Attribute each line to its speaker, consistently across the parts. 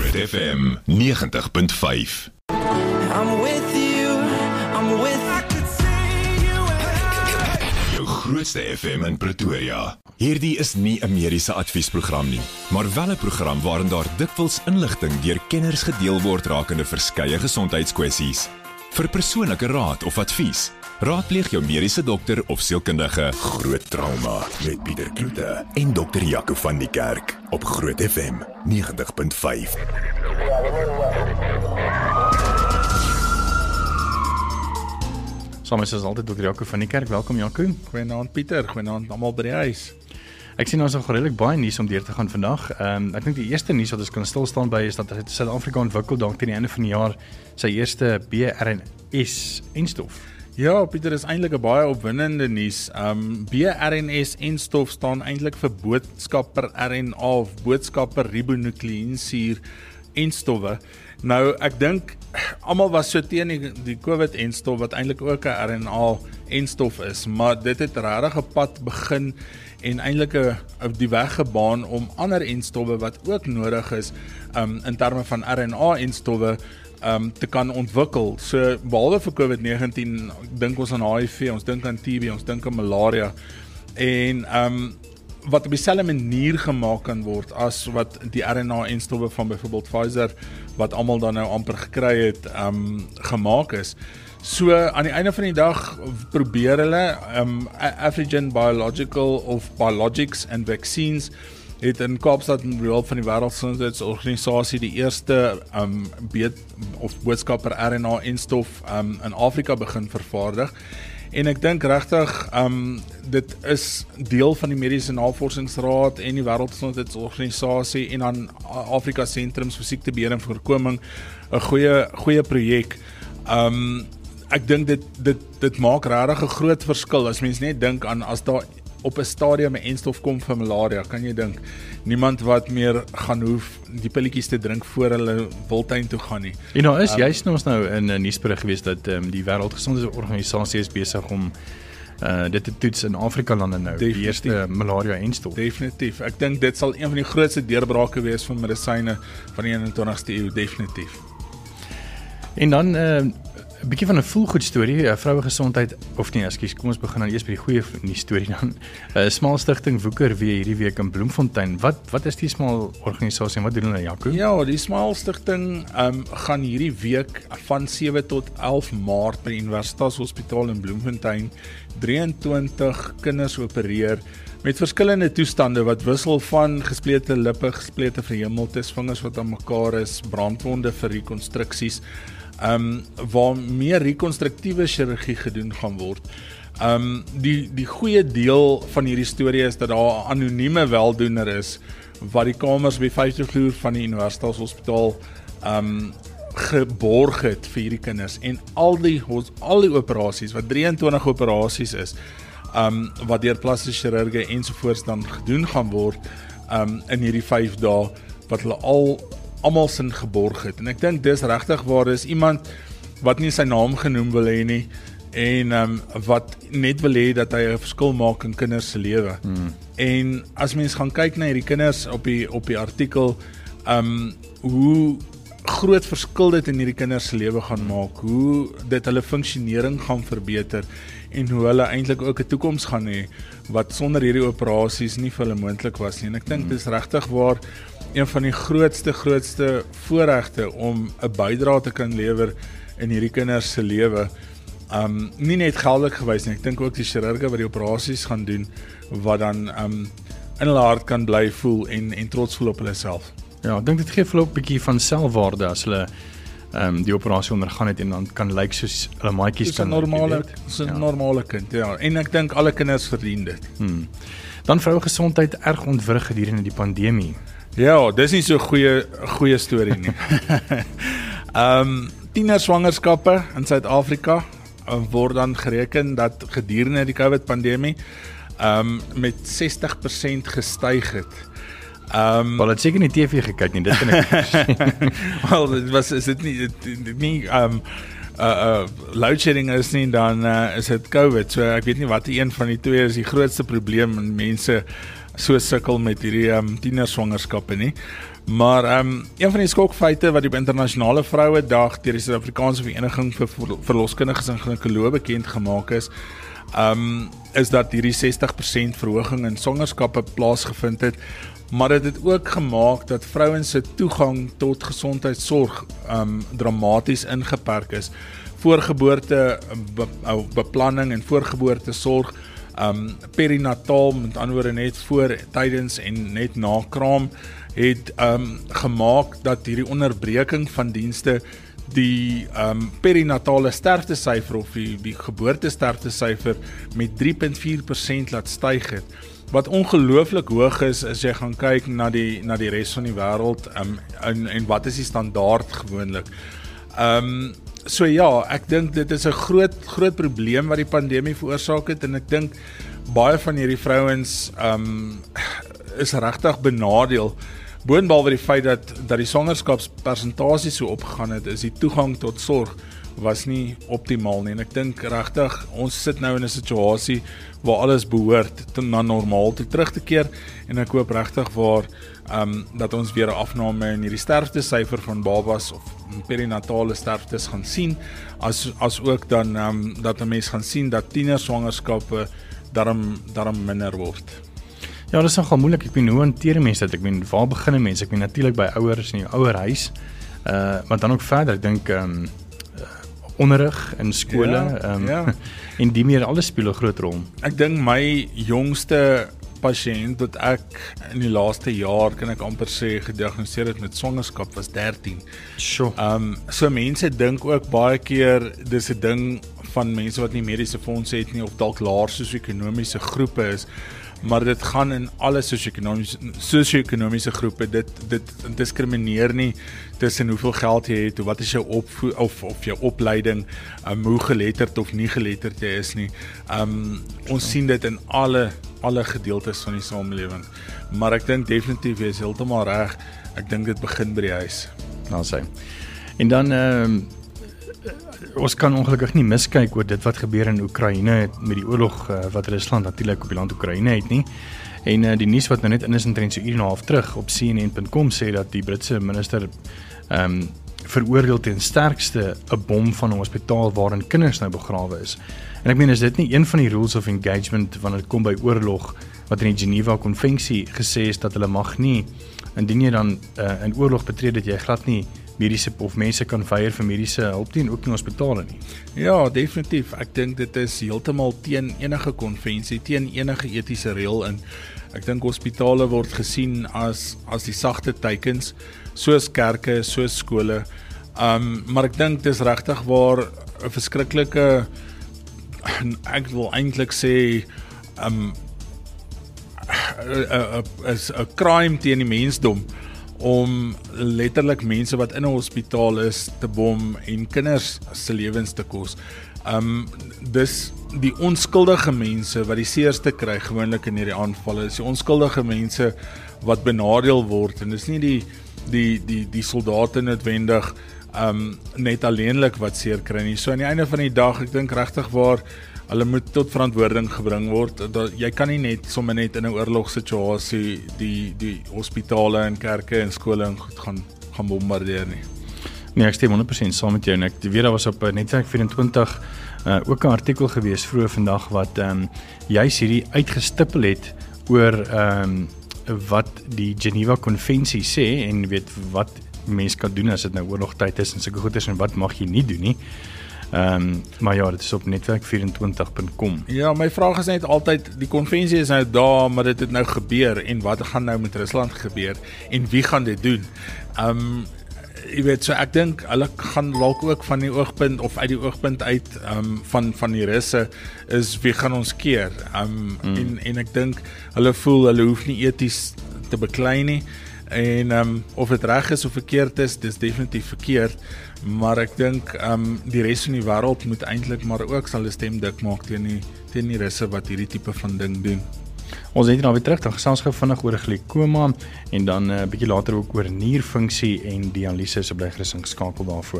Speaker 1: Groot FM 90.5.
Speaker 2: I'm with you, I'm with
Speaker 1: Jou grootste FM in Pretoria. Hierdie is nie 'n mediese adviesprogram nie, maar wel 'n program waarin daar dikwels inligting deur kenners gedeel word rakende verskeie gesondheidskwessies. Vir persoonlike raad of advies, raadpleeg jou mediese dokter of sielkundige. Groot Trauma met Pieter Kloete en Dr. Jaco van die Kerk op Groot FM 90.5.
Speaker 3: Saam is altyd Dr. Jaco van die Kerk. Welkom Jaco.
Speaker 4: Goeienaand Pieter, goeienaand almal by die huis.
Speaker 3: Ek sien ons nog redelik baie nuus om deur te gaan vandag. Ek dink die eerste nuus wat ons kan stil staan by is dat Suid-Afrika ontwikkel dalk teen die einde van die jaar sy eerste BRNS-enstof.
Speaker 4: Ja, Pieter, is eintlik 'n baie opwindende nuus. BRNS-enstof staan eintlik vir boodskapper RNA of boodskapper ribonukleïnsuur enstowwe. Nou, ek dink almal was so teen die COVID-enstof wat eintlik ook 'n RNA-enstof is, maar dit het regtig 'n pad begin en eintlik die weg gebaan om ander enstowwe wat ook nodig is in terme van RNA-enstowwe te kan ontwikkel. So behalwe vir COVID-19 dink ons aan HIV, ons dink aan TB, ons dink aan malaria en wat op dieselfde manier gemaak kan word as wat die RNA-enstowwe van byvoorbeeld Pfizer wat almal dan nou amper gekry het gemaak is. So aan die einde van die dag probeer hulle Afrigen Biologics and Vaccines het in Kaapstad met behulp van die Wêreldgesondheidsorganisasie die eerste boodskapper RNA-enstof in Afrika begin vervaardig. En ek dink regtig dit is deel van die Mediese Navorsingsraad en die Wêreldgesondheidsorganisasie en dan Afrika Sentrums vir Siektebeheer en Voorkoming 'n goeie projek. Ek dink dit maak regtig 'n groot verskil as mens net dink aan as daar op 'n stadium 'n enstof kom vir malaria, kan jy dink niemand wat meer gaan hoef die pilletjies te drink voor hulle wildtuin toe gaan nie.
Speaker 3: En daar is juist ons nou in 'n nuusberig gewees dat die Wêreldgesondheidsorganisasie is besig om dit te toets in Afrika lande nou, die eerste malaria-enstof.
Speaker 4: Definitief. Ek dink dit sal een van die grootste deurbrake wees van medisyne van die 21ste eeu, definitief.
Speaker 3: En dan 'n bietjie van 'n voelgoed storie, vroue gesondheid of nee, ekskuus, kom ons begin dan eers by die goeie nuus storie dan. Smal Stichting woeker weer hierdie week in Bloemfontein. Wat is die Smal organisasie en wat doen hulle, Jaco?
Speaker 4: Ja, die Smal Stichting gaan hierdie week van 7 tot 11 Maart by die Universiteitshospitaal in Bloemfontein 23 kinders opereer met verskillende toestande wat wissel van gesplete lippe, gesplete verhemeltes, vingers wat aan mekaar is, brandwonde vir rekonstruksies. Waar meer rekonstruktiewe chirurgie gedoen gaan word. Die goeie deel van hierdie storie is dat daar 'n anonieme weldoener is wat die kamers by 5de vloer van die Universiteitshospitaal geborg het vir hierdie kinders en al die operasies, wat 23 operasies is, wat deur plastiese chirurge ensovoorts dan gedoen gaan word in hierdie 5 dae wat hulle almal sin geborg het. En ek dink dis regtig waar is iemand wat nie sy naam genoem wil hê nie en wat net wil hê dat hy 'n verskil maak in kinders se lewe. En as mens gaan kyk na hierdie kinders op die artikel, hoe groot verskil dit in hierdie kinders se lewe gaan maak, hoe dit hulle funksionering gaan verbeter en hoe hulle eintlik ook 'n toekoms gaan hê wat sonder hierdie operasies nie vir hulle moontlik was nie. En ek dink dis regtig waar een van die grootste voorregte om 'n bydrae te kan lewer in hierdie kinders se lewe. Nie net geldelik gewys nie, ek dink ook die chirurge wat die operasies gaan doen, wat dan in hulle hart kan bly voel en trots voel op hulle self.
Speaker 3: Ja, ek dink dit gee vir hulle 'n bietjie van selfwaarde as hulle die operasie ondergaan het en dan kan lyk soos hulle maatjies kan.
Speaker 4: Dis 'n normale kind, ja. En ek dink alle kinders verdien dit.
Speaker 3: Dan vroue gesondheid erg ontwrig gedurende die pandemie.
Speaker 4: Ja, dis nie so goeie storie nie. Tienerswangerskappe in Suid-Afrika word dan gereken dat gedurende die COVID-pandemie met 60% gestyg het.
Speaker 3: Wel, het seker nie TV gekyk nie, dit kan ek
Speaker 4: Wel, is dit nie loadshedding is nie, dan is dit COVID. So ek weet nie wat een van die twee is die grootste probleem en mense so sukkel met hierdie tienerswangerskappe nie. Maar een van die skokfeite wat die internasionale Vrouedag deur die Suid-Afrikaanse Vereniging vir Verloskundiges en Ginekoloë bekend gemaak is dat hierdie 60% verhoging in swangerskappe plaasgevind het, maar dit het ook gemaak dat vrouens se toegang tot gesondheidsorg dramaties ingeperk is. Voorgeboorte beplanning en voorgeboortesorg, perinataal, met ander woorde net voor, tydens en net na kraam, het gemaak dat hierdie onderbreking van dienste die perinatale sterftesyfer of die geboortesterftesyfer met 3.4% laat styg het. Wat ongelooflik hoog is as jy gaan kyk na die res van die wêreld en wat is die standaard gewoonlik. So ja, ek dink dit is 'n groot probleem wat die pandemie veroorsaak het en ek dink baie van hierdie vrouens is regtig benadeel. Boonbehalwe die feit dat die swangerskapspersentasie so opgegaan het, is die toegang tot sorg was nie optimaal nie. En ek dink regtig, ons sit nou in 'n situasie waar alles behoort na normaal toe terug te keer en ek hoop regtig waar dat ons weer 'n afname in hierdie sterftesyfer van babas of perinatale sterftes gaan sien, as ook dan dat 'n mens gaan sien dat tienerswangerskappe daarom minder word.
Speaker 3: Ja, dit is nogal moeilik. Ek hoe hanteer mense dit? Ek waar begin mense? Ek natuurlik by ouers in die ouerhuis, maar dan ook verder. Ek dink onderrig in skole, en die meer alles speel 'n groot rol.
Speaker 4: Ek dink my jongste pasiënt wat ek in die laaste jaar, kan ek amper sê, gediagnoseer het met swangerskap was 13.
Speaker 3: Sure.
Speaker 4: So mense dink ook baie keer dis 'n ding van mense wat nie mediese fondse het nie of dalk laer sosio-ekonomiese groepe is, maar dit gaan in alle sosio-ekonomiese groepe. Dit diskrimineer nie tussen hoeveel geld jy het, wat is jou of jou opleiding, hoe geletterd of nie geletterd jy is nie. Ons sien dit in alle gedeeltes van die samelewing. Maar ek dink definitief jy is heeltemal reg. Ek dink dit begin by die huis.
Speaker 3: Nou sê. En dan ons kan ongelukkig nie miskyk oor dit wat gebeur in Oekraïne met die oorlog wat Rusland natuurlik op die land Oekraïne het nie. En die nuus wat nou net in is omtrent so 1 uur en 'n half terug op CNN.com sê dat die Britse minister veroordeel ten sterkste 'n bom van 'n hospitaal waarin kinders nou begrawe is. En ek meen, is dit nie een van die rules of engagement wanneer dit kom by oorlog wat in die Geneva Konvensie gesê is dat hulle mag nie, indien jy dan in oorlog betree, dat jy glad nie mediese of mense kan weier vir mediese hulp nie en ook nie hospitale nie.
Speaker 4: Ja, definitief. Ek dink dit is heeltemal teen enige konvensie, teen enige etiese reël in. Ek dink hospitale word gesien as die sagte teikens, soos kerke, soos skole. Maar ek dink dis regtig waar 'n verskriklike, ek wil eintlik sê is 'n crime teen die mensdom om letterlik mense wat in 'n hospitaal is te bom en kinders se lewens te kos. Dis die onskuldige mense wat die seerste kry gewoonlik in hierdie aanvalle. Dis die onskuldige mense wat benadeel word en dis nie die soldate noodwendig net alleenlik wat seer kry nie. So aan die einde van die dag, ek dink regtig waar hulle moet tot verantwoording gebring word. Jy kan nie net sommer net in 'n oorlogssituasie die hospitale en kerke en skole en goed gaan bombardeer nie.
Speaker 3: Nee, ek stem 100% saam met jou en ek weet daar was op Netwerk 24 ook 'n artikel gewees vroeër vandag wat juis hierdie uitgestippel het oor wat die Geneva Konvensie sê en weet wat mense kan doen as dit nou oorlogtyd is en sulke goed is en wat mag jy nie doen nie. Maar ja, dit is op netwerk24.com. Ja, my vraag is net altyd, die konvensie is nou daar, maar dit het nou gebeur en wat gaan nou met Rusland gebeur en wie gaan dit doen? Jy weet, so ek dink hulle gaan dalk ook van die oogpunt of uit die oogpunt uit van die Russe is wie gaan ons keer? En ek dink hulle voel hulle hoef nie eties te beklei nie. En of dit reg is of verkeerd is, dis definitief verkeerd, maar ek dink die res van die wêreld moet eintlik maar ook sal 'n stem dik maak teen die Russe wat hierdie tipe van ding doen. Ons het nou weer terug, dan gesels gou vinnig oor glikoma en dan 'n bietjie later ook oor nierfunksie en dialyse, so bly gerus ingeskakel daarvoor.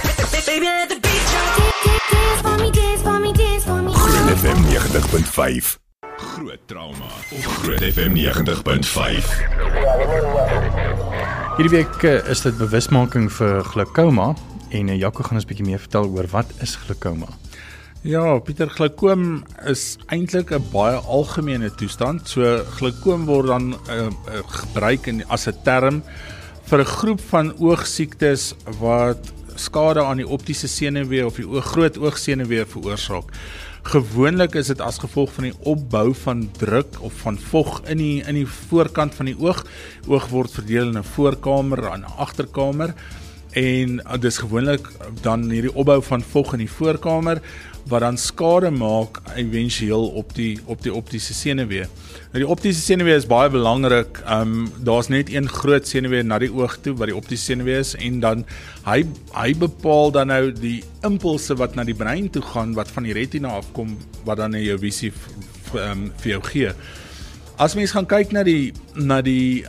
Speaker 1: Groot FM 90.5 Groot trauma op Groot FM 90.5.
Speaker 3: Hierdie week is dit bewusmaking vir glaukoma en Jaco gaan ons 'n bietjie meer vertel oor wat is glaukoma.
Speaker 4: Ja, Pieter, glaukoom is eintlik 'n baie algemene toestand. So glaukoom word dan gebruik as 'n term vir 'n groep van oogsiektes wat skade aan die optiese senuwee of die groot oogsenuwee veroorsaak. Gewoonlik is dit as gevolg van die opbou van druk of van vog in die voorkant van die oog. Oog word verdeel in 'n voorkamer en 'n agterkamer en dis gewoonlik dan hierdie opbou van vog in die voorkamer wat dan skade maak éventueel op die optiese senuwee. Nou die optiese senuwee is baie belangrik. Daar's net een groot senuwee na die oog toe wat die optiese senuwee is en dan hy bepaal dan nou die impulse wat na die brein toe gaan wat van die retina afkom wat dan jou visie vir jou gee. As mens gaan kyk na die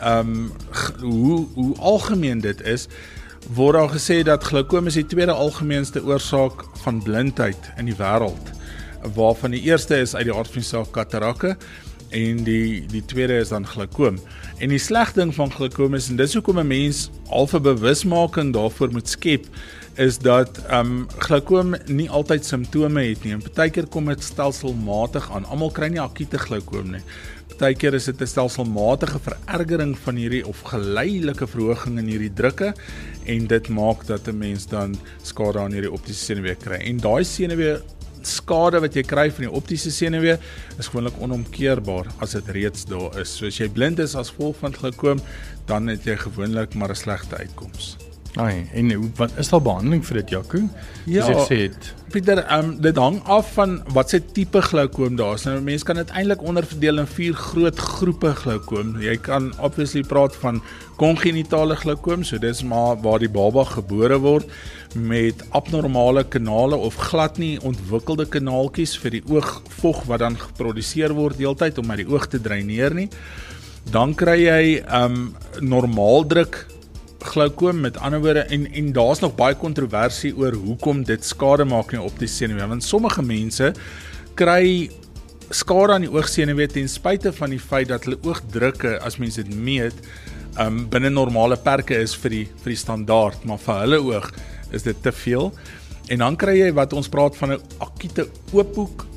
Speaker 4: hoe algemeen dit is, word daar gesê dat glaukoom is die tweede algemeenste oorsaak van blindheid in die wêreld, waarvan die eerste is uit die aard van die saak katarakke en die tweede is dan glaukoom. En die sleg ding van glaukoom is, en dis hoekom 'n mens al 'n bewusmaking daarvoor moet skep, is dat glaukoom nie altyd simptome het nie. En partykeer kom dit stelselmatig aan. Almal kry nie akute glaukoom nie. Partykeer is dit 'n stelselmatige verergering van hierdie of geleidelike verhoging in hierdie drukke en dit maak dat 'n mens dan skade aan hierdie optiese senuwee kry. En daai senuwee skade wat jy kry van die optiese senuwee is gewoonlik onomkeerbaar as dit reeds daar is. So as jy blind is as gevolg van glaukoom, dan het jy gewoonlik maar 'n slegte uitkoms.
Speaker 3: Ai, en wat is daar behandeling vir dit, Jaco?
Speaker 4: Ja,
Speaker 3: Soos ek sê het.
Speaker 4: Pieter, dit hang af van wat se tipe glaukoom daar is. Nou mense kan dit eintlik onderverdeel in 4 groot groepe glaukoom. Jy kan obviously praat van kongenitale glaukoom, so dis maar waar die baba gebore word met abnormale kanale of glad nie ontwikkelde kanaaltjies vir die oogvog wat dan geproduseer word deeltyd om uit die oog te dreineer nie. Dan kry jy normaaldruk glaukoom, met ander woorde, en daar's nog baie kontroversie oor hoekom dit skade maak in die optiese senuwee, want sommige mense kry skade aan die oogsenuwee ten spyte van die feit dat hulle oogdrukke, as mens dit meet, binne normale perke is vir die standaard, maar vir hulle oog is dit te veel. En dan kry jy wat ons praat van 'n akute oophoek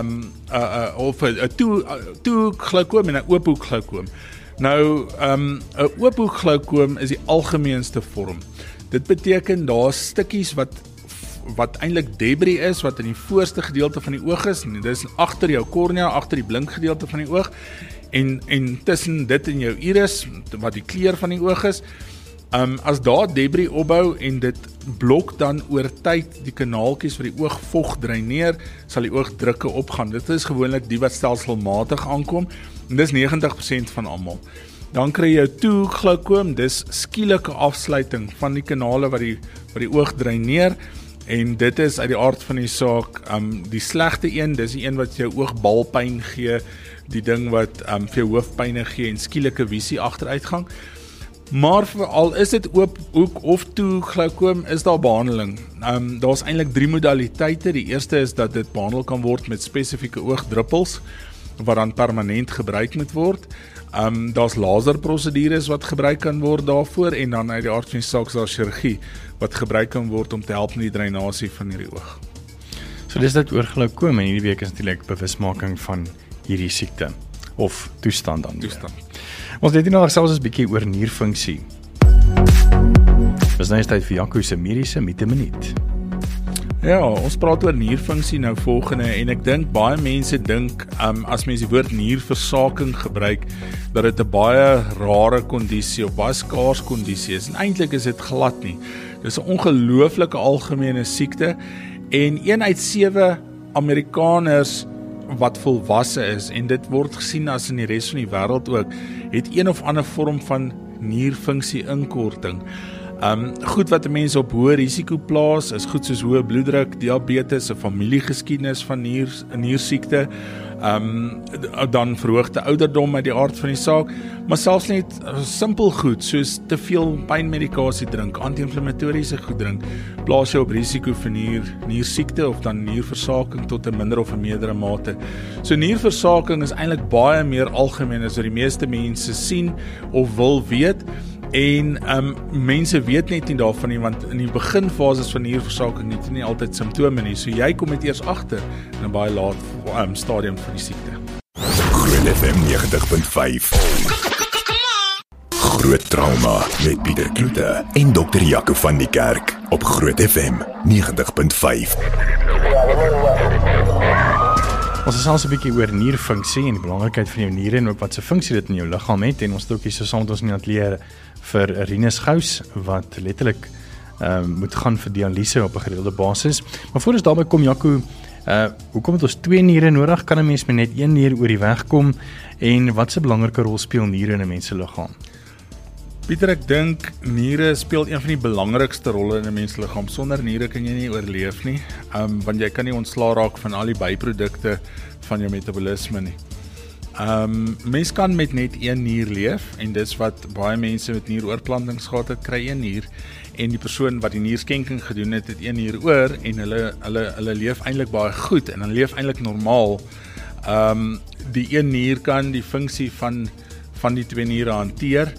Speaker 4: of 'n toehoek glaukoom en 'n oophoek glaukoom. Nou, 'n oophoek glaukoom is die algemeenste vorm. Dit beteken daar's stukkies wat eintlik debris is, wat in die voorste gedeelte van die oog is, en dit is agter jou kornea, agter die blinkgedeelte van die oog, en tussen dit en jou iris, wat die kleur van die oog is. As daar debris opbou en dit blok dan oor tyd die kanaaltjies vir die oogvog dreineer, sal die oogdrukke opgaan. Dit is gewoonlik die wat stelselmatig aankom, en dis 90% van almal. Dan kry jy toehoek glaukoom, dis skielike afsluiting van die kanale wat die oog dreineer, en dit is uit die aard van die saak die slegte een, dis die een wat jou oogbalpyn gee, die ding wat vir jou hoofpyne gee en skielike visie agteruitgang. Maar al is dit oophoek of toehoek glaukoom, is daar behandeling. Daar's eintlik 3 modaliteite. Die eerste is dat dit behandel kan word met spesifieke oogdruppels wat dan permanent gebruik moet word. Daar's laserprosedures wat gebruik kan word daarvoor en dan uit die aard van die saak is daar chirurgie wat gebruik kan word om te help met die dreinasie van hierdie oog.
Speaker 3: So dis dit oor glaukoom en hierdie week is natuurlik bewusmaking van hierdie siekte of toestand dan. Ons het hier nou gesels 'n bietjie oor nierfunksie. Dis nou tyd vir Jaco se mediese minuut.
Speaker 4: Ja, ons praat oor nierfunksie nou volgende en ek dink baie mense dink as mense die woord nierversaking gebruik dat dit 'n baie rare kondisie of baie skaars kondisie is en eintlik is dit glad nie. Dis 'n ongelooflike algemene siekte en 1 uit 7 Amerikaners wat volwasse is en dit word gesien as in die res van die wêreld ook, het een of ander vorm van nierfunksie inkorting. Goed wat mense op hoë risiko plaas is goed soos hoë bloeddruk, diabetes, 'n familiegeskiedenis van niersiekte, dan verhoogde ouderdom uit die aard van die saak, maar selfs net simpel goed soos te veel pynmedikasie drink, anti-inflammatoriese goed drink, plaas jou op risiko vir niersiekte of dan nierversaking tot 'n minder of 'n meerdere mate. So nierversaking is eintlik baie meer algemeen as wat die meeste mense sien of wil weet. En mense weet net nie daarvan nie, want in die beginfases van nierversaking het jy nie altyd simptome nie. So jy kom dit eers agter in 'n baie laat stadium van die siekte.
Speaker 1: Groot FM 90.5. Groot trauma met Pieter Kloete en Dr. Jaco van die Kerk op Groot FM 90.5.
Speaker 3: Ons is selfs 'n bietjie oor nierfunksie en die belangrikheid van jou niere en ook wat se funksie dit in jou liggaam het, en ons het ook hier so saam met ons in die ateljee vir Rinus Gous wat letterlik moet gaan vir dialyse op 'n gereelde basis. Maar voor ons daarby kom, Jaco, hoekom het ons 2 niere nodig? Kan 'n mens met net 1 nier oor die weg kom? En wat 'n belangrike rol speel niere in 'n mens se liggaam?
Speaker 4: Pieter, ek dink niere speel een van die belangrikste rolle in 'n mens se liggaam. Sonder niere kan jy nie oorleef nie, want jy kan nie ontslaa raak van al die byprodukte van jou metabolisme nie. Mens kan met net 1 nier leef, en dis wat baie mense met nieroorplantings gehad het, kry 1 nier, en die persoon wat die nierskenking gedoen het, het 1 nier oor, en hulle leef eintlik baie goed, en hulle leef eintlik normaal. Die 1 nier kan die funksie van die 2 niere hanteer.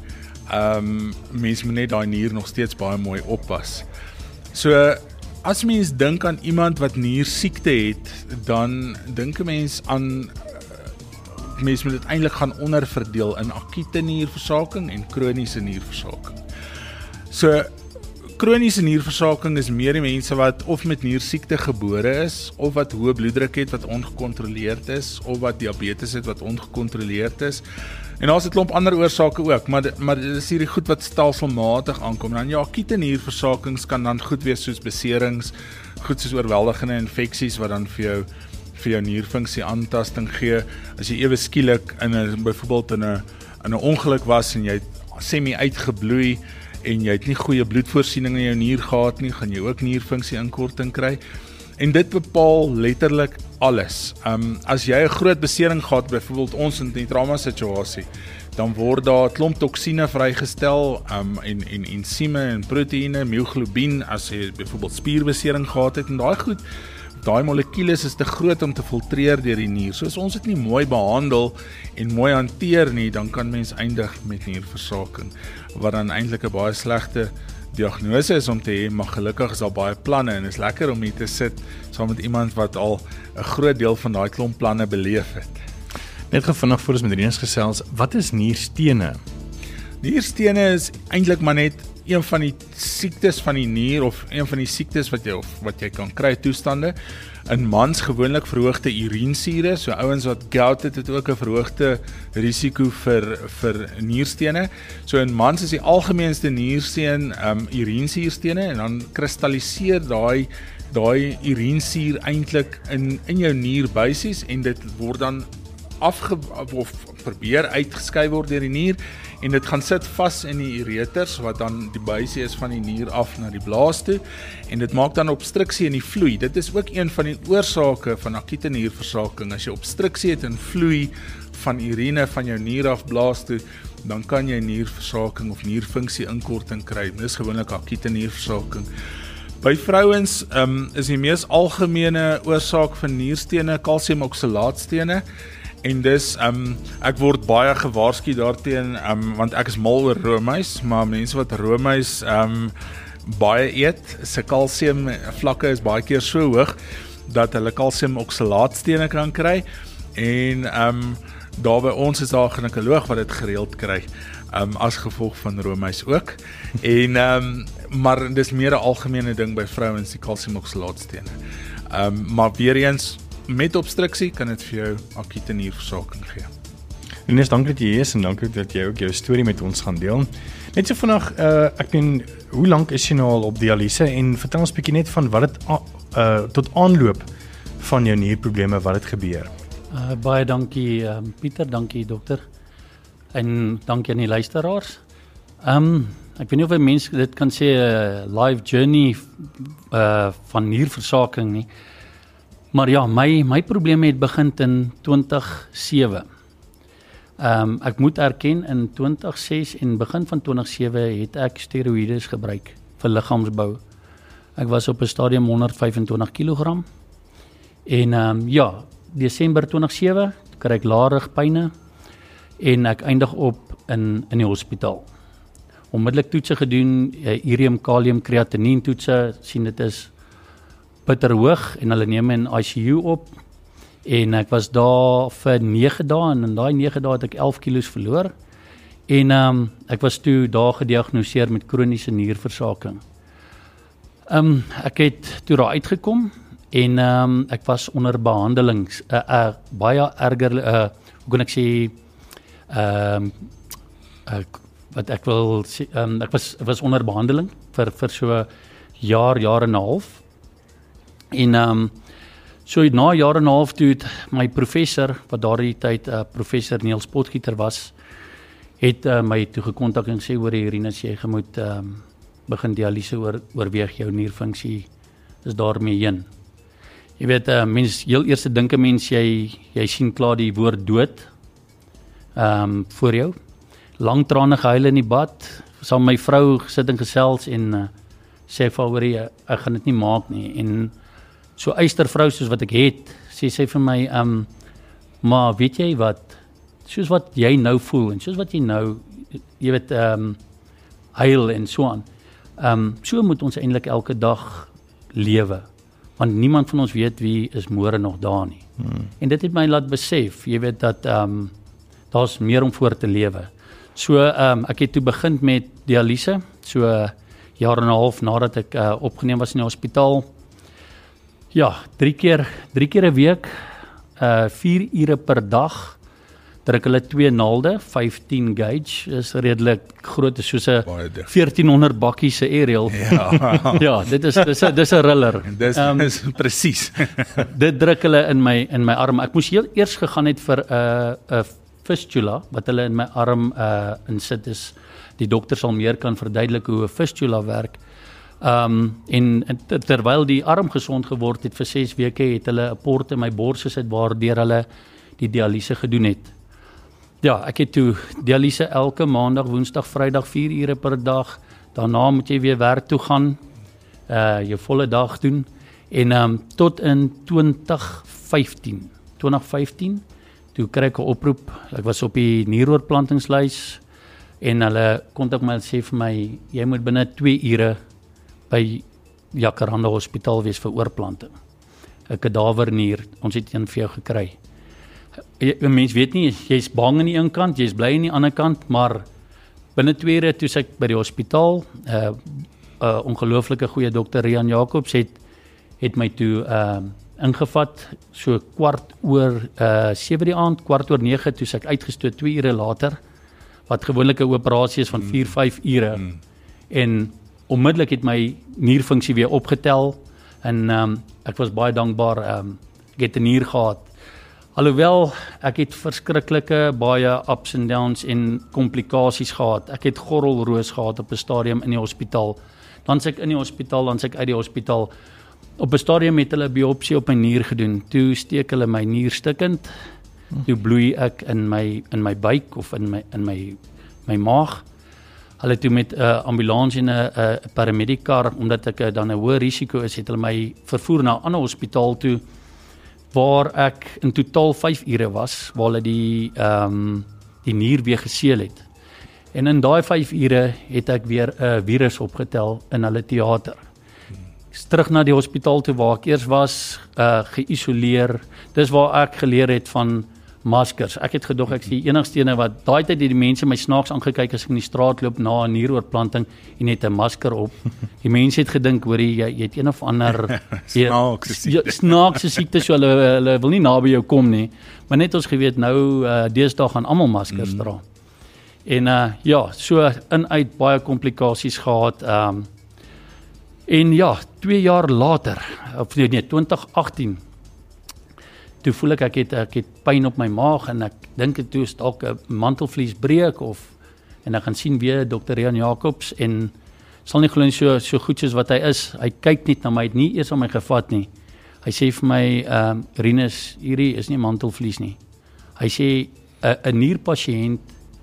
Speaker 4: Mens moet net daai nier nog steeds baie mooi oppas. So, as mens dink aan iemand wat niersiekte het, dan dink 'n mens aan mens moet dit eintlik gaan onderverdeel in akute nierversaking en kroniese nierversaking. So, kroniese nierversaking is meer die mense wat of met niersiekte gebore is, of wat hoë bloeddruk het wat ongekontroleerd is, of wat diabetes het wat ongekontroleerd is. En daar's 'n klomp ander oorsake ook, maar dit is hierdie goed wat stelselmatig aankom. En dan akute nierversakings kan dan goed wees soos beserings, goed soos oorweldigende infeksies wat dan vir jou nierfunksie aantasting gee. As jy ewe skielik byvoorbeeld in 'n ongeluk was en jy het semi uitgebloei en jy het nie goeie bloedvoorsiening in jou nier gehad nie, gaan jy ook nierfunksie inkorting kry. En dit bepaal letterlik alles. As jy 'n groot besering gehad, byvoorbeeld ons in die trauma situasie, dan word daar 'n klomp toksine vrygestel, en ensieme en proteïene, myoglobien, as jy byvoorbeeld spierbesering gehad het, en daai molekules is te groot om te filtreer deur die nier. So as ons dit nie mooi behandel en mooi hanteer nie, dan kan mens eindig met nierversaking, wat dan eintlik 'n baie slegte diagnose is om te hê, maar gelukkig is daar baie planne, en is lekker om hier te sit saam met iemand wat al 'n groot deel van daai klomp planne beleef het.
Speaker 3: Net vinnig voor ons met Rinus gesels, wat is nierstene?
Speaker 4: Nierstene is eintlik maar net een van die siektes van die nier, of een van die siektes wat jy kan kry, toestande. In mans gewoonlik verhoogde urinesuur, so ouens wat gout het ook 'n verhoogde risiko vir nierstene. So in mans is die algemeenste niersteen urinesuurstene, en dan kristalliseer daai urinesuur eintlik in jou nierbuisies, en dit word dan probeer uitgeskei word deur die nier, en dit gaan sit vas in die ureters, wat dan die buisie is van die nier af na die blaas toe, en dit maak dan obstruksie in die vloei. Dit is ook een van die oorsake van akute nierversaking. As jy obstruksie het in vloei van urine van jou nier af blaas toe, dan kan jy nierversaking of nierfunksie inkorting kry. Dit is gewoonlik akute nierversaking. By vrouens is die mees algemene oorsaak van nierstene kalsiumoksalaatstene. En dis, ek word baie gewaarsku daarteen, want ek is mal oor roomys, maar mense wat roomys baie eet, se kalsium vlakke is baie keer so hoog, dat hulle kalsiumoksalaatstene kan kry, en daar by ons is daar 'n ginekoloog wat dit gereeld kry, as gevolg van roomys ook, en maar dis meer 'n algemene ding by vrouens, die kalsiumoksalaatstene. Maar weer eens, met obstruksie kan dit vir jou akute nierversaking gee.
Speaker 3: Rinus, dankie dat jy hier is, en dankie dat jy ook jou storie met ons gaan deel. Net so vandag, ek meen, hoe lank is jy nou al op dialyse, en vertel ons 'n bietjie net van wat dit tot aanloop van jou nierprobleme, wat dit gebeur.
Speaker 5: Baie dankie Pieter, dankie dokter, en dankie aan die luisteraars. Ek weet nie of 'n mens dit kan sê 'n life journey van nierversaking nie. Maar ja, my probleme het begin in 2007. Ek moet erken, in 2006 en begin van 2007 het ek steroïdes gebruik vir liggaamsbou. Ek was op 'n stadium 125 kg. En ja, Desember 2007 kry ek lae rugpyne en ek eindig op in die hospitaal. onmiddellik toetse gedoen, ureum, kalium, kreatinien toetse, sien dit is bitter hoog en hulle neem my in ICU op en ek was daar vir 9 dae en in daai 9 dae het ek 11 kilos verloor en ek was toe daar gediagnoseer met kroniese nierversaking. Ek het toe daar uitgekom en ek was onder behandeling, baie erger, hoe kan ek sê, wat ek wil sê, ek was onder behandeling vir so jaar en 'n half en so na jaar en 'n half toe het my professor, wat daardie tyd professor Niels Potgieter was, het my toe gekontak en sê, hoor Rinus, jy moet begin dialyse oorweeg, jou nierfunksie is daarmee heen. Jy weet, mens, heel eerste dink 'n mens, jy sien klaar die woord dood voor jou. Lang trane gehuil in die bad, saam my vrou gesit en gesels en sê vir haar, ek gaan dit nie maak nie. En so eystervrou soos wat ek het, sê sy vir my, maar weet jy wat, soos wat jy nou voel en soos wat jy nou, jy weet, huil en so aan. So moet ons eintlik elke dag lewe, want niemand van ons weet wie is môre nog daar nie. En dit het my laat besef, jy weet dat daar's meer om voor te lewe. So ek het toe begin met dialyse, so jaar en 'n half nadat ek opgeneem was in die hospitaal. Ja, 3 keer 'n week, 4 ure per dag, druk hulle 2 naalde, 15 gauge, is redelik groot, is soos 'n 1400 bakkie se aerial. Ja, ja, dis 'n riller.
Speaker 4: Dis presies.
Speaker 5: Dit druk hulle in my arm. Ek moes heel eers gegaan het vir 'n fistula wat hulle in my arm insit is. Die dokter sal meer kan verduidelik hoe 'n fistula werk. En terwyl die arm gesond geword het vir 6 weke, het hulle 'n port in my bors gesit waardeur hulle die dialyse gedoen het. Ja, ek het toe dialyse elke maandag, woensdag, vrydag 4 ure per dag. Daarna moet jy weer werk toe gaan, jou volle dag doen. En tot in 2015, toe kry ek 'n oproep. Ek was op die nieroorplantingslys en hulle kontak my en sê vir my, jy moet binne 2 ure by Jacaranda Hospitaal wees vir oorplanting. 'n Kadavernier, ons het een vir jou gekry. 'n Mens weet nie, jy's bang aan die een kant, jy's bly aan die ander kant, maar binne 2 ure toe ek by die hospitaal, ongelooflike goeie dokter Rian Jacobs het my toe ingevat, so 7:15 die aand, 8:45 toe ek uitgestoot 2 ure later, wat gewoonlik 'n operasie is van 4-5 ure. En onmiddellik het my nierfunksie weer opgetel en ek was baie dankbaar, ek het 'n nier gehad. Alhoewel, ek het verskriklike baie ups and downs en komplikasies gehad. Ek het gorrelroos gehad op 'n stadium in die hospitaal. Dan s ek in die hospitaal, dan s ek uit die hospitaal. Op 'n stadium het hulle 'n biopsie op my nier gedoen. Toe steek hulle my nier stikkend. Toe bloei ek in my buik of in my maag. Hulle toe met 'n ambulans en 'n paramediekar, omdat ek dan 'n hoë risiko is, het hulle my vervoer na 'n ander hospitaal toe, waar ek in totaal 5 ure was, waar hulle die nier weer geseël het. En in daai 5 ure het ek weer 'n virus opgetel in hulle teater. Terug na die hospitaal toe waar ek eers was, geïsoleer. Dis waar ek geleer het van maskers. Ek het gedog ek is die enigste ene wat daai tyd die mense my snaaks aangekyk as ek in die straat loop na 'n nieroorplanting en het 'n masker op. Die mense het gedink, hoor jy het een of ander snaakse siekte, so hulle wil nie naby jou kom nie. Maar net ons geweet nou deesdae gaan almal maskers dra. En ja, so uit baie komplikasies gehad. En ja, 2 jaar later, of nee, 2018, toe voel ek het pyn op my maag en ek dink dit toe is dalk 'n mantelvlies breek en ek gaan sien weer Dr. Rian Jacobs en sal nie glo so goed soos wat hy is. Hy kyk net na my, het nie eers aan my gevat nie. Hy sê vir my, Rinus, hierdie is nie mantelvlies nie. Hy sê 'n nierpasiënt,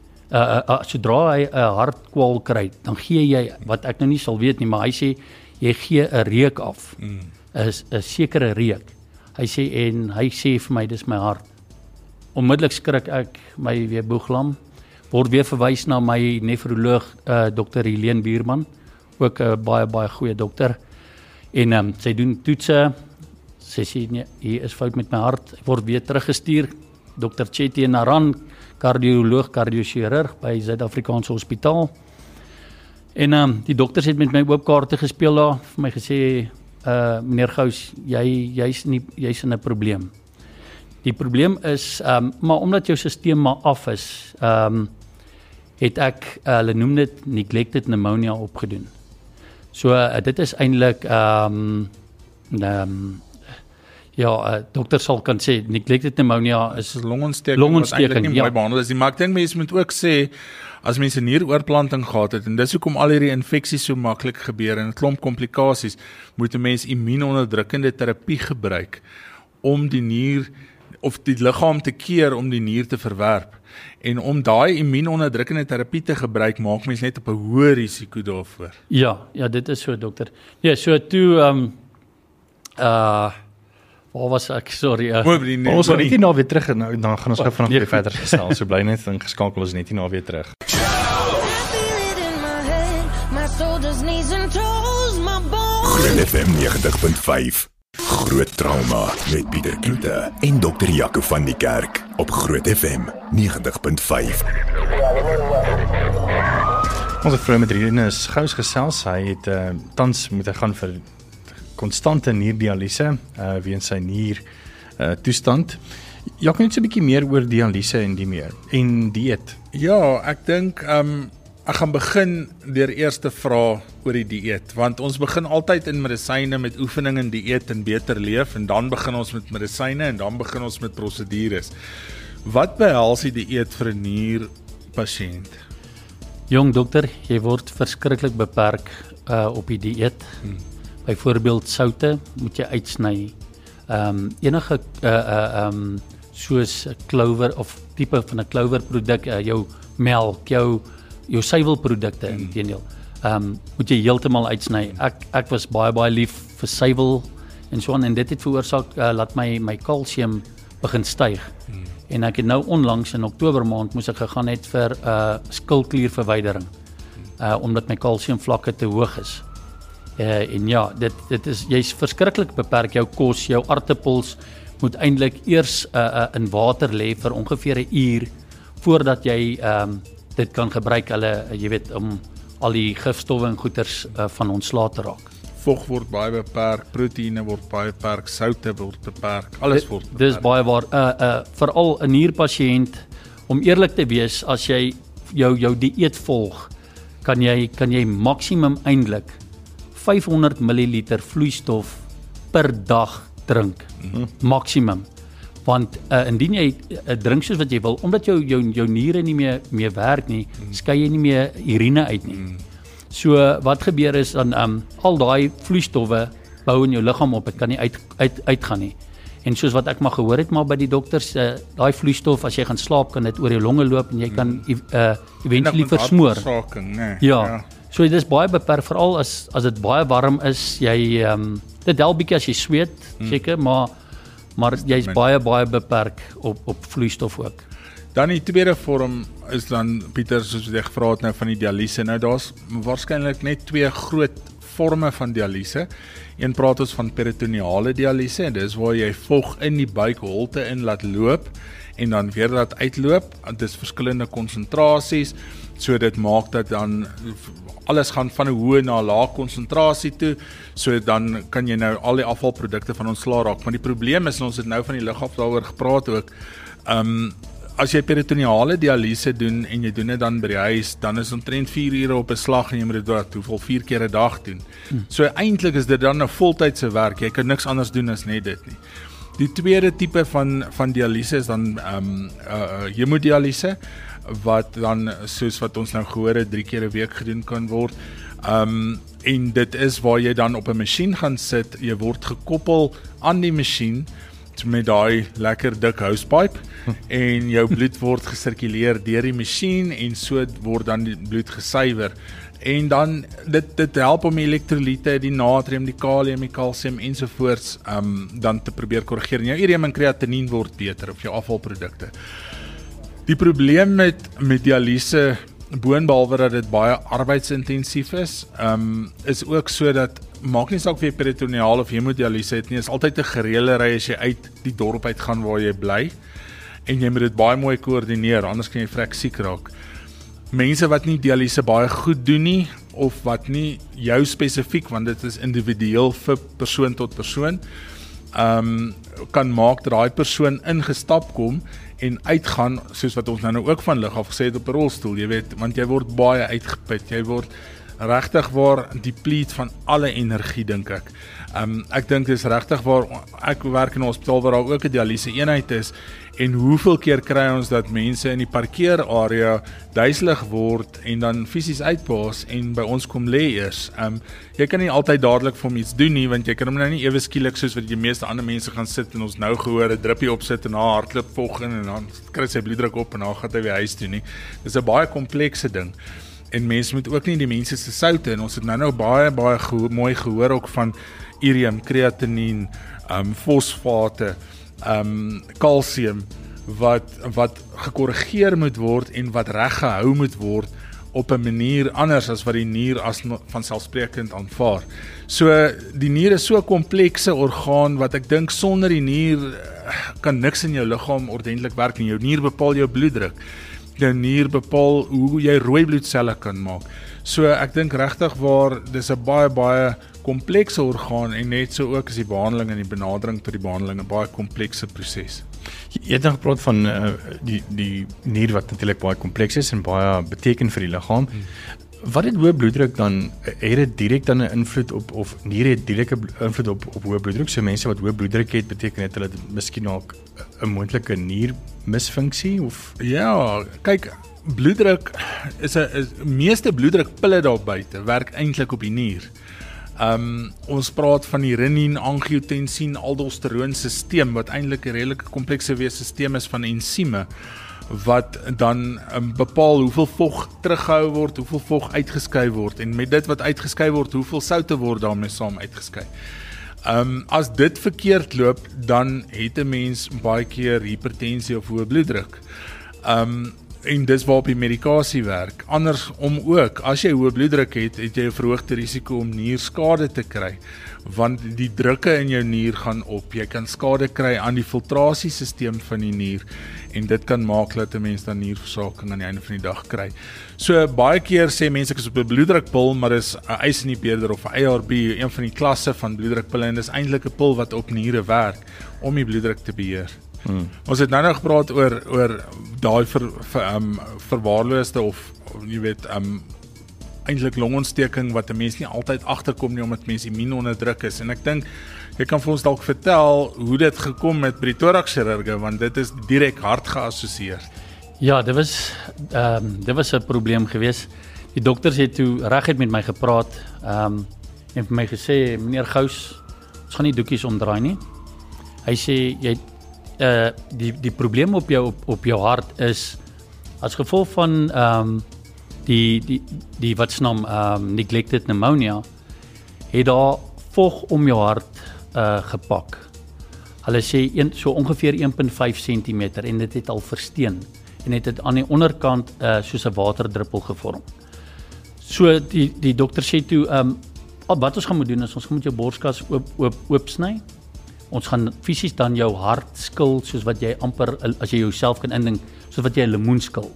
Speaker 5: sodra hy 'n hartkwal kry, dan gee jy, wat ek nou nie sal weet nie, maar hy sê jy gee 'n reuk af. 'n sekere reuk. Hy sê vir my, dis my hart. Onmiddellik skrik ek my weer boeglam, word weer verwys na my nefroloog Dr. Helene Bierman, ook 'n baie goeie dokter. En sy doen toetse. Sy sê nee, hier is fout met my hart. Ek word weer teruggestuur. Dr. Chetty Naran, kardioloog, kardiochirurg by Suid-Afrikaanse Hospitaal. En die dokters het met my oop kaarte gespeel daar, vir my gesê, meneer Gous, jy's in 'n probleem. Die probleem is, maar omdat jou stelsel maar af is, het ek, hulle noem dit neglected pneumonia opgedoen. So dit is eintlik dokter sal kan sê neglected pneumonia is
Speaker 4: longontsteking wat eintlik nie mooi behandel is nie, maar ek dink mense moet ook sê as mense nieroorplanting gehad het en dis hoekom al hierdie infeksies so maklik gebeur en 'n klomp komplikasies, moet 'n mens immuunonderdrukkende terapie gebruik om die nier of die liggaam te keer om die nier te verwerp. En om daai immuunonderdrukkende terapie te gebruik, maak mens net op 'n hoë risiko daarvoor.
Speaker 5: Ja, dit is so, dokter. Ja, so toe waar was ek? Sorry.
Speaker 3: Ons gaan net nou weer terug en dan gaan ons gou vanaf weer verder gesels. So bly net ingeskakel, ons net nou weer terug.
Speaker 1: Groot FM 90.5. Groot trauma met Pieter Kloete en Dr. Jaco van die Kerk op Groot FM 90.5.
Speaker 3: Ons vrou met Rinus Gous gesels, hy het tans moet hy gaan vir konstante nierdialyse weens sy nier toestand. Ja, kan jy net so 'n bietjie meer oor dialyse en die meer en dieet?
Speaker 4: Ja, ek dink ek gaan begin deur eers te vra oor die dieet, want ons begin altyd in medisyne met oefening en dieet en beter leef en dan begin ons met medisyne en dan begin ons met prosedures. Wat behels die dieet vir 'n nierpasiënt?
Speaker 5: Jong dokter, jy word verskriklik beperk op die dieet. Byvoorbeeld soute moet jy uitsny. Enige soos clover of tipe van 'n clover produk, jou melk, jou suiwelprodukte inteendeel, moet jy heeltemal uitsny. Ek was baie lief vir suiwel en so aan en dit het veroorsaak laat my kalsium begin styg. En ek het nou onlangs in Oktober maand moes ek gegaan het vir skildklierverwydering omdat my kalsiumvlakke te hoog is. En ja, dit is jy's verskriklik beperk. Jou kos, jou aartappels moet eintlik eers in water lê vir ongeveer 'n uur voordat jy dit kan gebruik, jy weet, om al die gifstowwe en goeters van ontslae te raak.
Speaker 4: Vog word baie beperk, proteïene word baie beperk, soutte word beperk, alles word beperk.
Speaker 5: Dis baie waar, veral 'n nierpasiënt, om eerlik te wees, as jy jou dieet volg, kan jy maksimum eintlik 500 ml vloeistof per dag drink, maksimum. Want indien jy drink soos wat jy wil, omdat jou niere nie meer werk nie, skei jy nie meer urine uit nie. So wat gebeur is dan al daai vloeistowwe bou in jou liggaam op, dit kan nie uitgaan nie. En soos wat ek maar gehoor het maar by die dokters, daai vloeistof as jy gaan slaap kan dit oor jou longe loop en jy kan eventually versmoor. Ja. So dit is baie beperk, veral as dit baie warm is, jy dit help bietjie as jy sweet, seker, maar jy's baie beperk op vloeistof ook.
Speaker 4: Dan die tweede vorm is dan, Pieter, soos jy gevra het nou van die dialyse. Nou daar's waarskynlik net twee groot forme van dialyse. Een praat ons van peritoneale dialyse en dis waar jy vog in die buikholte in laat loop en dan weer laat uitloop. Dit is verskillende konsentrasies, so dit maak dat dan alles gaan van 'n hoë na 'n lae konsentrasie toe, so dan kan jy nou al die afvalprodukte van ontslae raak. Maar die probleem is, en ons het nou van die lug af daaroor gepraat ook, as jy peritoneale dialyse doen en jy doen dit dan by die huis, dan is omtrent 4 ure op 'n slag en jy moet dit hoeveel 4 keer 'n dag doen. So eintlik is dit dan 'n voltydse werk. Jy kan niks anders doen as net dit nie. Die tweede tipe van dialyse is dan hemodialyse, wat dan soos wat ons nou gehoor het 3 keer 'n week gedoen kan word. En dit is waar jy dan op 'n masjien gaan sit, jy word gekoppel aan die masjien met daai lekker dik housepipe en jou bloed word gesirkuleer deur die masjien en so word dan die bloed gesuiwer. En dan dit help om die elektrolyte, die natrium, die kalium, die kalsium ensovoorts dan te probeer korrigeer. En jou ureum en kreatinien word beter op jou afvalprodukte. Die probleem met dialyse, boonbehalwe dat dit baie arbeidsintensief is ook so dat, maak nie saak of jy peritoneale of hemodialyse het nie, is altyd 'n gereëlery as jy uit die dorp uit gaan waar jy bly, en jy moet dit baie mooi koördineer, anders kan jy vrek siek raak. Mense wat nie dialyse baie goed doen nie, of wat nie jou spesifiek, want dit is individueel vir persoon tot persoon, kan maak dat daai persoon ingestap kom en uitgaan, soos wat ons nou ook van lig af gesê het op 'n rolstoel, jy weet, want jy word baie uitgeput, jy word regtig waar deplete van alle energie, dink ek. Ek dink dis regtig waar, ek werk in 'n hospitaal waar daar ook 'n dialyse eenheid is, en hoeveel keer kry ons dat mense in die parkeerarea duiselig word en dan fisies uitpaas en by ons kom lê eers. Jy kan nie altyd dadelik vir hom iets doen nie, want jy kan hom nou nie ewe skielik soos wat die meeste ander mense gaan sit en ons nou gehoor 'n druppie opsit en na hardloop volgens en dan kry sy bloeddruk op en dan gaan hy weer huis toe nie. Dis 'n baie komplekse ding. En mense moet ook nie die mense se soutte, en ons het nou baie mooi gehoor ook van urium, kreatinien, fosfate, kalsium, wat gekorrigeer moet word en wat reg gehou moet word op 'n manier anders as wat die nier as vanselfsprekend aanvaar. So die nier is so 'n komplekse orgaan wat ek dink sonder die nier kan niks in jou liggaam ordentlik werk nie. Jou nier bepaal jou bloeddruk. Jou nier bepaal hoe jy rooi bloedselle kan maak. So ek dink regtig waar dis 'n baie komplekse orgaan, en net so ook is die behandeling en die benadering tot die behandeling 'n baie komplekse proses.
Speaker 3: Jy het nou gepraat van die nier wat natuurlik baie kompleks is en baie beteken vir die liggaam. Wat het hoë bloeddruk dan, het dit direk dan 'n invloed op, of niere het direk 'n invloed op hoë bloeddruk? So mense wat hoë bloeddruk het, beteken dit hulle het miskien ook 'n moontlike niermisfunksie of? Ja,
Speaker 4: kyk, bloeddruk meeste bloeddrukpille daar buite werk eintlik op die nier. Ons praat van die renin, angiotensin, aldosteroon stelsel wat eintlik 'n redelike komplekse stelsel is van ensieme wat dan bepaal hoeveel vog teruggehou word, hoeveel vog uitgeskei word, en met dit wat uitgeskei word, hoeveel soutte word daarmee saam uitgeskei. As dit verkeerd loop, dan het 'n mens baie keer hipertensie of hoë bloeddruk. En dis waarop die medikasie werk. Andersom ook, as jy hoë bloeddruk het jy 'n verhoogde risiko om nierskade te kry, want die drukke in jou nier gaan op. Jy kan skade kry aan die filtrasiesisteem van die nier, en dit kan maak dat 'n mens dan nierversaking aan die einde van die dag kry. So baie keer sê mense ek is op 'n bloeddrukpil, maar dis 'n ysinhibeerder of 'n ARB, een van die klasse van bloeddrukpille, en dis eintlik 'n pil wat op niere werk om die bloeddruk te beheer. Ons het nou gepraat oor daai verwaarloosde of jy weet eintlik longontsteking wat 'n mens nie altyd agterkom nie omdat mens immuun onderdruk is, en ek dink jy kan vir ons dalk vertel hoe dit gekom het by die thoraxchirurge, want dit is direk hart geassosieer.
Speaker 5: Ja, dit was 'n probleem geweest. Die dokters het toe reguit met my gepraat en vir my gesê, meneer Gous, ons gaan nie doekies omdraai nie. Hy sê jy die probleem op jou hart is as gevolg van die wat se naam neglected pneumonia, het daar vog om jou hart gepak. Hulle sê so ongeveer 1.5 cm, en dit het al versteen en het aan die onderkant soos 'n waterdruppel gevorm. So die dokter sê toe wat ons gaan moet doen is ons moet jou borskas oopsny. Ons gaan fisies dan jou hart skil soos wat jy amper, as jy jouself kan indink, soos wat jy 'n lemoen skil.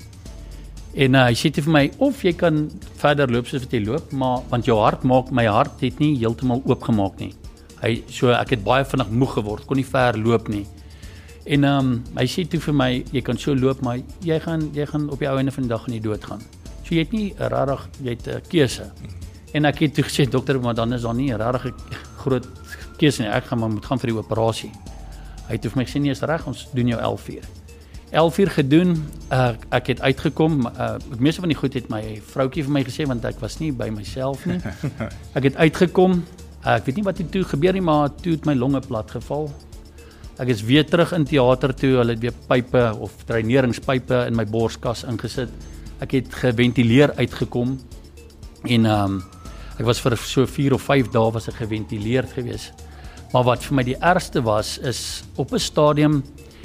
Speaker 5: En hy sê vir my, of jy kan verder loop soos wat jy loop, maar want jou hart my hart het nie heeltemal oopgemaak nie. So ek het baie vinnig moeg geword, kon nie ver loop nie. En hy sê toe vir my, jy kan so loop, maar jy gaan op die ou einde van die dag in die dood gaan. So jy het nie regtig, jy het 'n keuse. En ek het toe gesê, dokter, maar dan is daar nie 'n regtig groot keuse nie, ek moet gaan vir die operasie. Hy het vir my gesê, nee, is reg, ons doen jou 11 uur. 11 uur gedoen, ek het uitgekom, meeste van die goed het my vroukie vir my gesê, want ek was nie by myself nie. Ek het uitgekom, ek weet nie wat toe gebeur nie, maar toe het my longe plat geval. Ek is weer terug in teater toe, hulle het weer pype of dreineringspype in my borskas ingesit. Ek het geventileer uitgekom, en ek was vir so 4 of 5 dae was ek geventileerd gewees. Maar wat vir my die ergste was, is op 'n stadium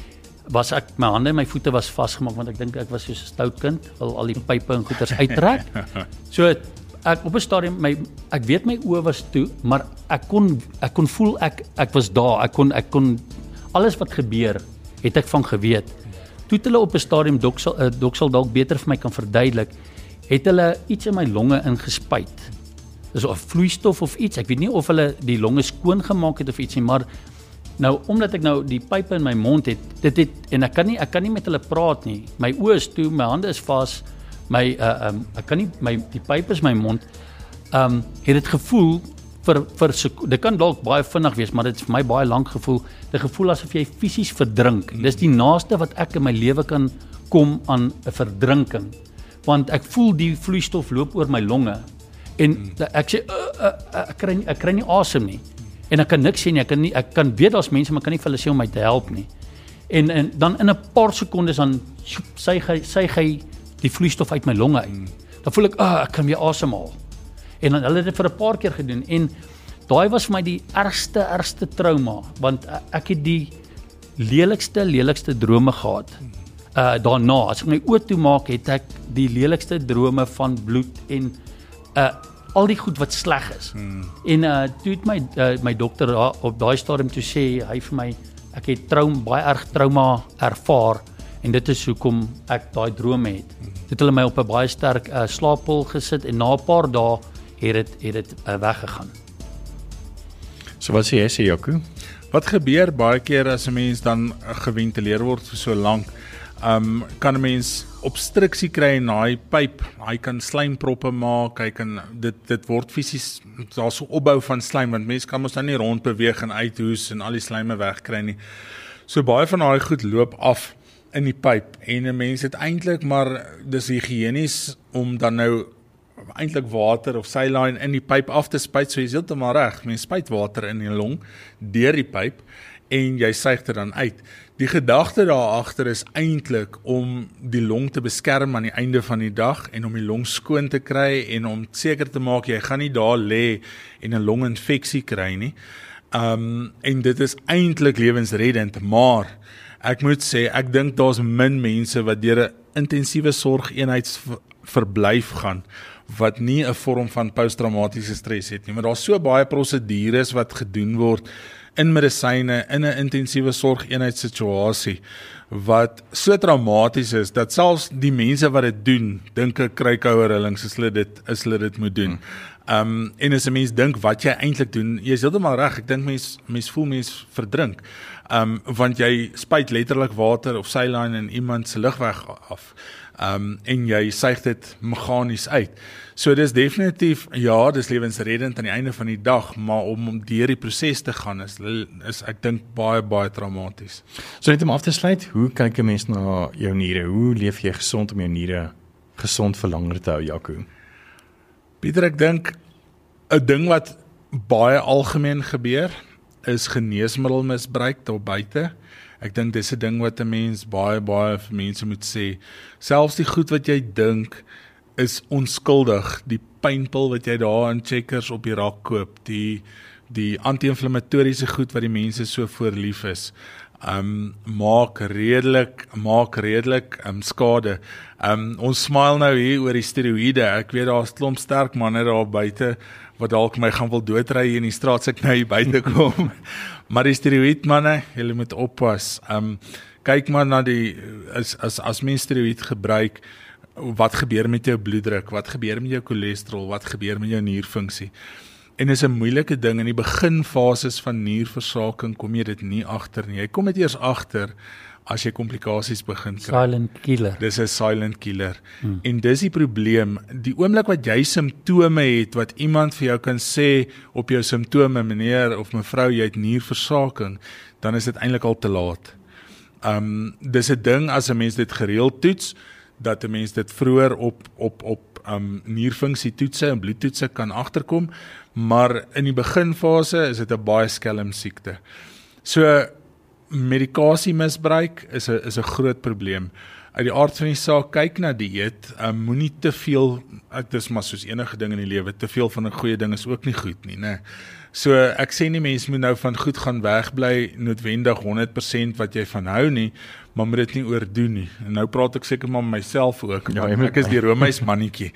Speaker 5: was ek, my hande en my voete was vasgemaak, want ek dink ek was soos 'n stout kind, al die pype en goeters uittrek. So, ek op 'n stadium, ek weet my oë was toe, maar ek kon voel, ek was daar, ek kon, alles wat gebeur, het ek van geweet. Toe het hulle op 'n stadium, Dok sal dalk beter vir my kan verduidelik, het hulle iets in my longe ingespuit. Dis 'n vloeistof of iets, ek weet nie of hulle die longe skoon gemaak het of iets nie, maar nou, omdat ek nou die pype in my mond het, en ek kan nie met hulle praat nie, my oë is toe, my hande is vas, ek kan nie, die pype is my mond, het dit gevoel, dit kan dalk baie vinnig wees, maar dit het vir my baie lank gevoel, dit gevoel asof jy fisies verdrink, dis die naaste wat ek in my lewe kan kom aan 'n verdrinking, want ek voel die vloeistof loop oor my longe, en ek sê, ek kry nie asem nie, en ek kan niks sê nie, ek kan weet daar's mense, maar kan nie vir hulle sê om my te help nie, en dan in 'n paar sekondes, dan suig hy die vloeistof uit my longe uit, dan voel ek kan weer asemhaal, en dan hulle het dit vir 'n paar keer gedoen, en daai was vir my die ergste trauma, want ek het die lelikste drome gehad, daarna, as ek my oë toemaak, het ek die lelikste drome van bloed, en al die goed wat sleg is. En toe het my dokter op daai stadium toe sê, hy vir my, ek het baie erg trauma ervaar, en dit is hoekom ek daai drome het. Dit het hulle my op 'n baie sterk slaappil gesit, en na 'n paar dae het dit weggegaan.
Speaker 3: So wat sê jy, Jaco?
Speaker 4: Wat gebeur baie keer as 'n mens dan geventileer word vir so lank, kan 'n mens obstruksie kry in daai pyp, hy kan slijmproppe maak, dit word fisies, daar's so opbou van slijm, want mense kan mos nou nie rondbeweeg en uithoes en al die slijme wegkry nie. So baie van daai goed loop af in die pyp, en 'n mens het eintlik, maar dis higienies om dan nou eintlik water of saline in die pyp af te spuit, so jy is heeltemal reg, mens spuit water in die long, deur die pyp, en jy suig dit dan uit. Die gedagte daar agter is eintlik om die long te beskerm aan die einde van die dag, en om die long skoon te kry, en om seker te maak, jy gaan nie daar lê en 'n longinfeksie kry nie. En dit is eintlik lewensreddend, maar ek moet sê, ek dink daar's min mense wat deur 'n intensiewe sorgeenheidsverblyf gaan, wat nie 'n vorm van posttraumatiese stres het nie, maar daar's so baie prosedures wat gedoen word in medisyne, in 'n intensiewe sorgeenheidssituasie, wat so traumaties is, dat selfs die mense wat dit doen, dink ek kry koue rillings as hulle dit moet doen. En as 'n mens dink wat jy eintlik doen, jy is heeltemal reg, ek dink mens voel mens verdrink, want jy spuit letterlik water of saline in iemand se lugweg af, en jy suig dit meganies uit. So dis definitief, ja, dis lewensreddend aan die einde van die dag, maar om deur die proses te gaan is ek dink baie traumaties.
Speaker 3: So net om af te sluit, hoe kyk 'n mens na jou niere? Hoe leef jy gesond om jou niere gesond vir langer te hou, Jaco?
Speaker 4: Pieter, ek dink 'n ding wat baie algemeen gebeur, is geneesmiddelmisbruik daar buite. Ek dink dis 'n ding wat 'n mens baie vir mense moet sê. Selfs die goed wat jy dink is onskuldig, die pynpil wat jy daar in Checkers op die rak koop, die anti-inflammatoriese goed wat die mense so voorlief is, maak redelik skade. Ons smile nou hier oor die steroïde. Ek weet daar's klomp sterk manne daar buite wat dalk my gaan wil doodry hier in die straat as ek nou hier buite kom. Maar die steroïd manne, julle moet oppas. Kyk maar na as mens steroïd gebruik, wat gebeur met jou bloeddruk, wat gebeur met jou cholesterol, wat gebeur met jou nierfunksie. En is 'n moeilike ding, in die beginfases van nierversaking kom jy dit nie agter nie. Jy kom dit eers agter as jy komplikasies begin kry.
Speaker 5: Silent killer.
Speaker 4: Dis 'n silent killer. En dis die probleem, die oomblik wat jy simptome het, wat iemand vir jou kan sê op jou simptome, meneer of mevrou, jy het nierversaking, dan is dit eintlik al te laat. Dis 'n ding, as 'n mens dit gereeld toets, dat 'n mens dit vroeër op nierfunksietoetse en bloedtoetse kan agterkom, maar in die beginfase is dit 'n baie skelm siekte. So medikasiemisbruik is 'n groot probleem. uit die aard van die saak, kyk na dieet, moenie te veel, dit is maar soos enige ding in die lewe, te veel van 'n goeie ding is ook nie goed nie, né? So, ek sê nie mense moet nou van goed gaan wegbly, noodwendig 100% wat jy van hou nie, maar moet dit nie oordoen nie. En nou praat ek seker maar met myself ook,
Speaker 3: Ja,
Speaker 4: ek is die Romeis mannetjie.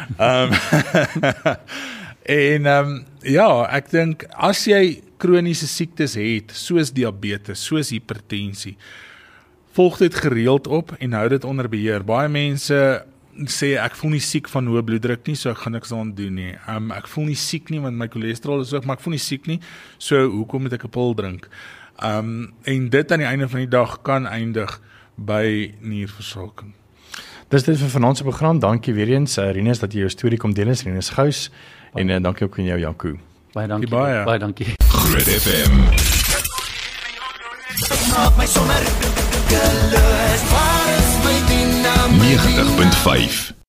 Speaker 4: Ja, ek dink, as jy kroniese siektes het, soos diabetes, soos hipertensie, volg dit gereeld op en hou dit onder beheer. Baie mense sê, ek voel nie siek van hoë bloeddruk nie, so ek gaan niks daaraan doen nie. Ek voel nie siek nie, want my cholesterol is hoog, maar ek voel nie siek nie, so hoekom moet ek 'n pil drink? En dit aan die einde van die dag kan eindig by nierversaking.
Speaker 3: Dis dit vir vanaand se program. Dankie weer eens, Rinus, dat jy jou storie kom deel, Rinus Gous, en dankie ook aan jou, Jaco.
Speaker 5: Baie dankie.
Speaker 4: Baie.
Speaker 5: Baie dankie.
Speaker 1: Groot FM.
Speaker 2: Maak my sommer gelus. Waar is my dynamiek?
Speaker 1: 90.5